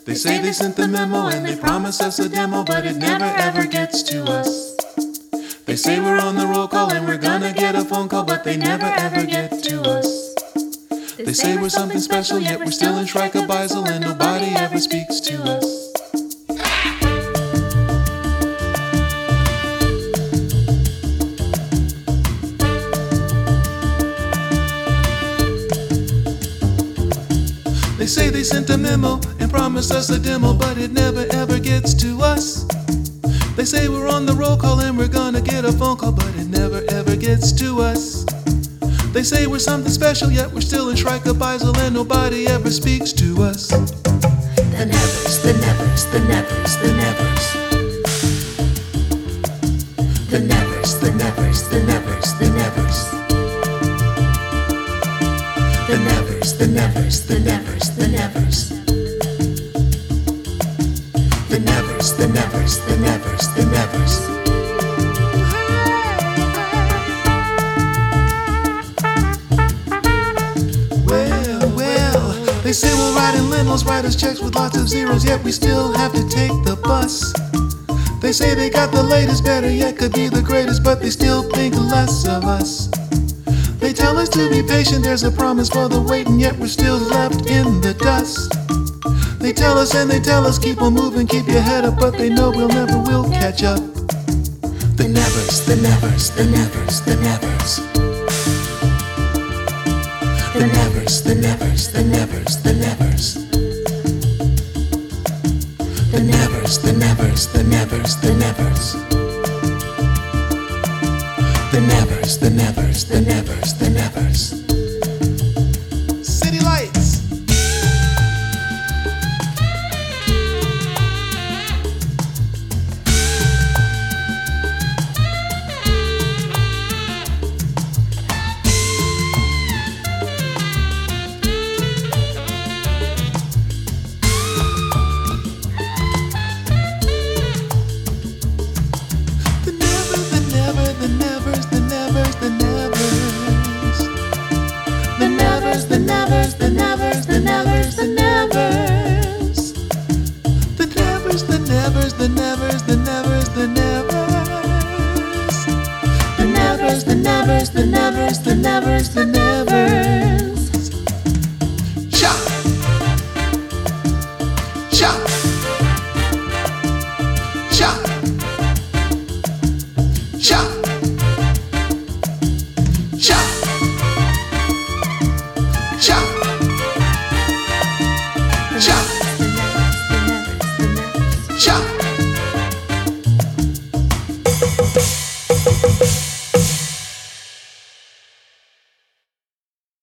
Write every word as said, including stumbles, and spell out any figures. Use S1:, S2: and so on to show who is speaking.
S1: They say they sent the memo and they promise us a demo, but it never ever gets to us. They say we're on the roll call and we're gonna get a phone call, but they never ever get to us. They say we're something special, yet we're still in Shrike-a-Bisel and nobody ever speaks to us. They say they sent a memo and promised us a demo, but it never ever gets to us. They say we're on the roll call and we're gonna get a phone call, but it never ever gets to us. They say we're something special, yet we're still in Shrike-a-Bisel and nobody ever speaks to us.
S2: The nevers, the nevers, the nevers, the nevers. The nevers, the nevers, the nevers, the nevers. The nevers, the nevers, the nevers, the nevers. The nevers, the nevers, the nevers, the nevers.
S1: Well, well, they say we'll ride in limos, write us checks with lots of zeros, yet we still have to take the bus. They say they got the latest, better yet could be the greatest, but they still think less of us. They tell us to be patient, there's a promise for the waiting, yet we're still left in the dust. They tell us and they tell us keep on moving, keep your head up, but they know we'll never will catch up.
S2: The nevers, the nevers, the nevers, the nevers. The nevers, the nevers, the nevers, the nevers. The nevers, the nevers, the nevers, the nevers. The nevers, the nevers, the nevers, the nevers.
S1: City lights.
S2: The nevers, the nevers, the nevers, the nevers.
S1: The nevers, the nevers, the nevers, the nevers, the nevers.
S2: The nevers, the nevers, the nevers, the nevers, the nevers.
S1: Cha! Cha! Cha! Cha! Cha! Cha! Cha!